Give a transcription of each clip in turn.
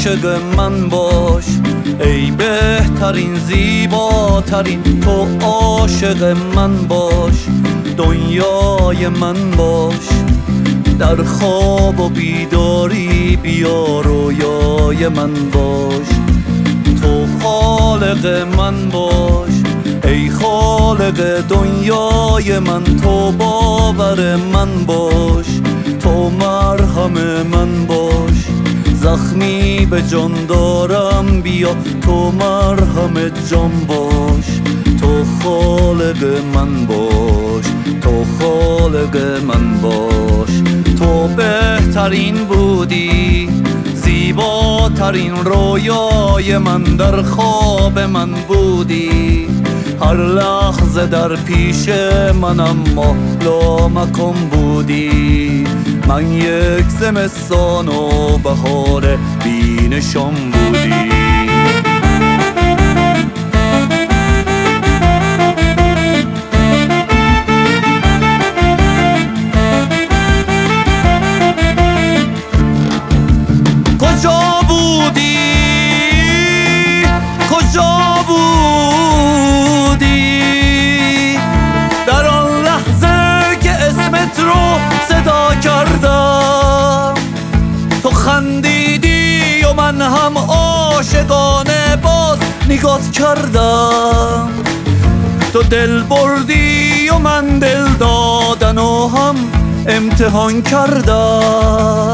عاشق من باش، ای بهترین زیباترین تو عاشق من باش، دنیای من باش. در خواب و بیداری بیا رویای من باش، تو خالق من باش، ای خالق دنیای من، تو باور من باش، تو مرهم من باش. زخمی به جان دارم بیا، تو مرهم جان باش، تو خالق من باش، تو خالق من باش. تو بهترین بودی، زیباترین رویای من، در خواب من بودی، هر لحظه در پیش من اما لامکان بودی. من یک زمستان و بهار بی نشان بودی. کجا بودی؟ کجا بودی؟ در آن لحظه که اسمت رو صدا کردم، تو خندیدی و من هم عاشقانه باز نگات کردم. تو دل بردی و من دل دادن و هم امتحان کردم.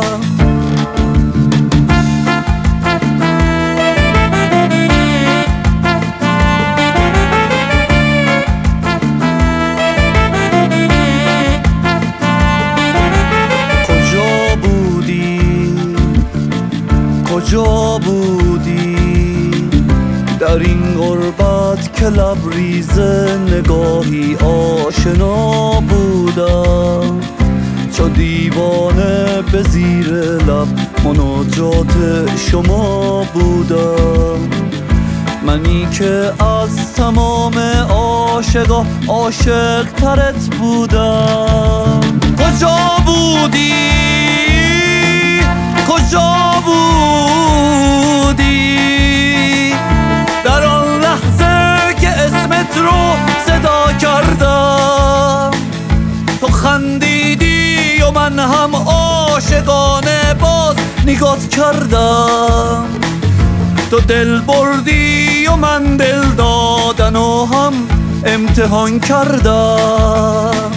کجا بودی در این غربت که لبریز نگاهی آشنا بودم؟ چو دیوانه به زیر لب مناجات شما بودم، منی که از تمام عاشقا عاشق ترت بودم. کجا بودی؟ کجا بودی در آن لحظه که اسمت رو صدا کردم؟ تو خندیدی و من هم عاشقانه باز نگات کردم. تو دل بردی و من دل دادن و هم امتحان کردم.